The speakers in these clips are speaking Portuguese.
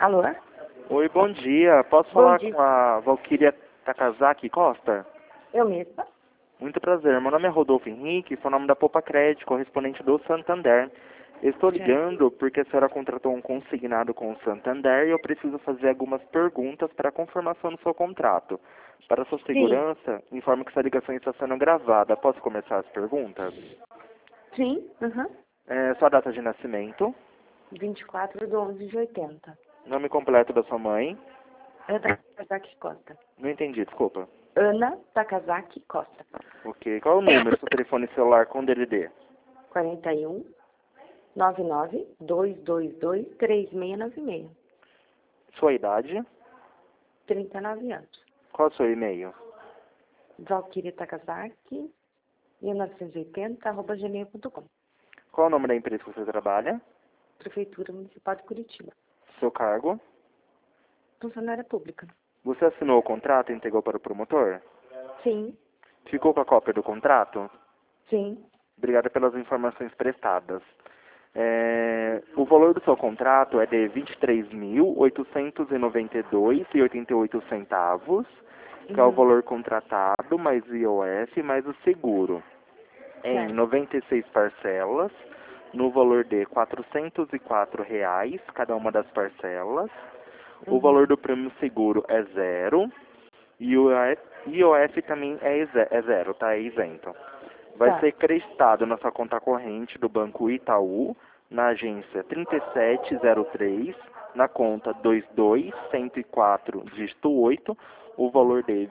Alô? Oi, bom dia. Posso Bom falar dia. com a Valquíria Takazaki Costa? Eu mesma? Muito prazer. Meu nome é Rodolfo Henrique, sou o nome da Poupa Crédito, correspondente do Santander. Eu estou ligando porque a senhora contratou um consignado com o Santander e eu preciso fazer algumas perguntas para a confirmação do seu contrato. Para sua segurança, informo que essa ligação está sendo gravada. Posso começar as perguntas? Sim. Uhum. Sua data de nascimento, 24/11/80. nome completo da sua mãe. Ana Takazaki Costa. Não entendi, desculpa. Ana Takazaki Costa. Ok. Qual é o número do seu telefone celular com DDD? 41 99 222 3696. Sua idade? 39 anos. Qual é o seu e-mail? Valquíria Takazaki 1980@gmail.com. Qual é o nome da empresa que você trabalha? Prefeitura Municipal de Curitiba. Seu cargo? Funcionária pública. Você assinou o contrato e entregou para o promotor? Sim. Ficou com a cópia do contrato? Sim. Obrigado pelas informações prestadas. O valor do seu contrato é de R$ 23.892,88 que é o valor contratado, mais IOF, mais o seguro. Em Certo. 96 parcelas, no valor de R$ 404, cada uma das parcelas. O valor do prêmio seguro é zero. E o IOF também é zero, tá? É isento. Vai Tá. ser creditado na sua conta corrente do Banco Itaú, na agência 3703, na conta 22104, dígito 8, o valor de R$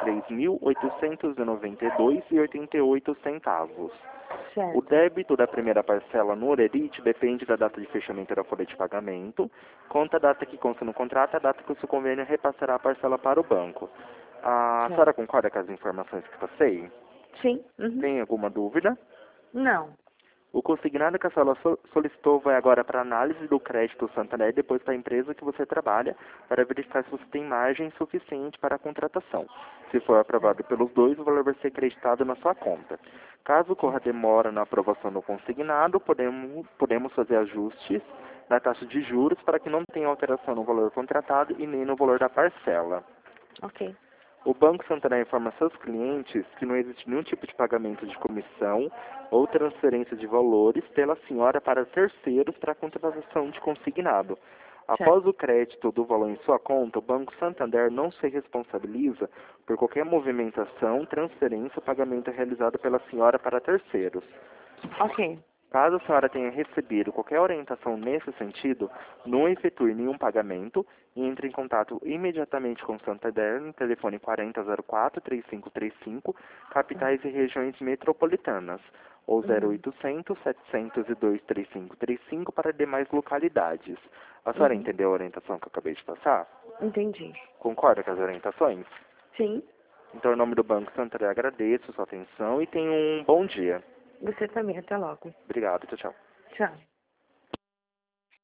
23.892,88. Certo. O débito da primeira parcela no Orerite depende da data de fechamento da folha de pagamento. Conta a data que consta no contrato, a data que o seu convênio repassará a parcela para o banco. A senhora concorda com as informações que passei? Sim. Uhum. Tem alguma dúvida? Não. O consignado que a senhora solicitou vai agora para análise do crédito Santander e depois para a empresa que você trabalha para verificar se você tem margem suficiente para a contratação. Se for aprovado pelos dois, o valor vai ser creditado na sua conta. Caso ocorra demora na aprovação do consignado, podemos fazer ajustes na taxa de juros para que não tenha alteração no valor contratado e nem no valor da parcela. Ok. O Banco Santander informa seus clientes que não existe nenhum tipo de pagamento de comissão ou transferência de valores pela senhora para terceiros para a contratação de consignado. Após o crédito do valor em sua conta, o Banco Santander não se responsabiliza por qualquer movimentação, transferência ou pagamento realizado pela senhora para terceiros. Ok. Caso a senhora tenha recebido qualquer orientação nesse sentido, não efetue nenhum pagamento e entre em contato imediatamente com o Santander no telefone 4004-3535, capitais e regiões metropolitanas, ou 0800-702-3535 para demais localidades. A senhora entendeu a orientação que eu acabei de passar? Entendi. Concorda com as orientações? Sim. Então, em nome do Banco Santander, agradeço a sua atenção e tenha um bom dia. Você também. Até logo. Obrigado, tchau, tchau. Tchau.